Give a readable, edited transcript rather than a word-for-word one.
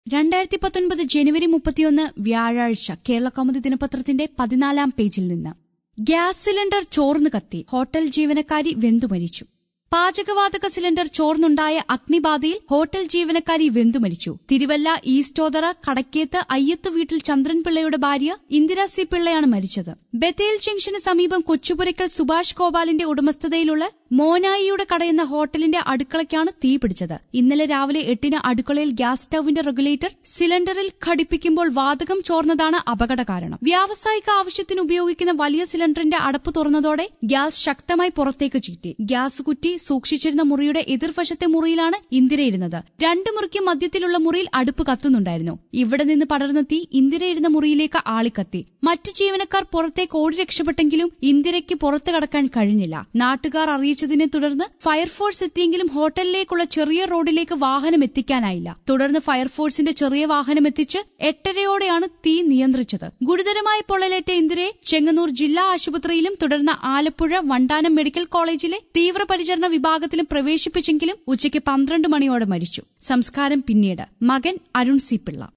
2019 ജനുവരി 31 വ്യാഴാഴ്ച കേരളകൗമുദി ദിനപത്രത്തിന്റെ 14-ാം പേജിൽ നിന്ന് ഗ്യാസ് സിലിണ്ടർ ചോർന്നു കത്തി, ഹോട്ടൽ ജീവനക്കാരി വെന്തുമരിച്ചു. പാചകവാതക സിലിണ്ടർ ചോർന്നുണ്ടായ അഗ്നിബാധയിൽ ഹോട്ടൽ ജീവനക്കാരി വെന്തുമരിച്ചു. തിരുവല്ല ഈസ്റ്റോതറ കടക്കേത്ത് അയ്യത്ത് വീട്ടിൽ ചന്ദ്രൻപിള്ളയുടെ ഭാര്യ ഇന്ദിര സി പിള്ളയാണ് മരിച്ചത്. ബത്തേൽ ജംഗ്ഷന് സമീപം കൊച്ചുപുരയ്ക്കൽ സുഭാഷ് ഗോപാലിന്റെ ഉടമസ്ഥതയിലുള്ള മോനായിയുടെ കടയെന്ന ഹോട്ടലിന്റെ അടുക്കളയ്ക്കാണ് തീ പിടിച്ചത്. ഇന്നലെ രാവിലെ 8-ന് അടുക്കളയിൽ ഗ്യാസ് സ്റ്റൌവിന്റെ റെഗുലേറ്റർ സിലിണ്ടറിൽ ഘടിപ്പിക്കുമ്പോൾ വാതകം ചോർന്നതാണ് അപകട കാരണം. വ്യാവസായിക ആവശ്യത്തിന് ഉപയോഗിക്കുന്ന വലിയ സിലിണ്ടറിന്റെ അടപ്പ് തുറന്നതോടെ ഗ്യാസ് ശക്തമായി പുറത്തേക്ക് ചീറ്റി. ഗ്യാസ് കുറ്റി സൂക്ഷിച്ചിരുന്ന മുറിയുടെ എതിർവശത്തെ മുറിയിലാണ് ഇന്ദിരയിരുന്നത്. 2 മുറിക്ക് മധ്യത്തിലുള്ള മുറിയിൽ അടുപ്പ് കത്തുന്നുണ്ടായിരുന്നു. ഇവിടെ നിന്ന് പടർന്ന തീ ഇന്ദിരയിരുന്ന മുറിയിലേക്ക് ആളിക്കത്തി. മറ്റു ജീവനക്കാർ പുറത്തേക്ക് ഓടി രക്ഷപ്പെട്ടെങ്കിലും ഇന്ദിരയ്ക്ക് പുറത്തു കടക്കാൻ കഴിഞ്ഞില്ല. നാട്ടുകാർ അറിയിച്ചതിനെ തുടർന്ന് ഫയർഫോഴ്സ് എത്തിയെങ്കിലും ഹോട്ടലിലേക്കുള്ള ചെറിയ റോഡിലേക്ക് വാഹനം എത്തിക്കാനായില്ല. തുടർന്ന് ഫയർഫോഴ്സിന്റെ ചെറിയ വാഹനം എത്തിച്ച് 8:30-യോടെയാണ് തീ നിയന്ത്രിച്ചത്. ഗുരുതരമായ പൊള്ളലേറ്റ ഇന്ദിരയെ ചെങ്ങന്നൂർ ജില്ലാ ആശുപത്രിയിലും തുടർന്ന് ആലപ്പുഴ വണ്ടാനം മെഡിക്കൽ കോളേജിലെ തീവ്രപരിചരണ വിഭാഗത്തിലും പ്രവേശിപ്പിച്ചെങ്കിലും ഉച്ചയ്ക്ക് 12 മണിയോടെ മരിച്ചു. സംസ്കാരം പിന്നീട്. മകൻ അരുൺ സി പിള്ള.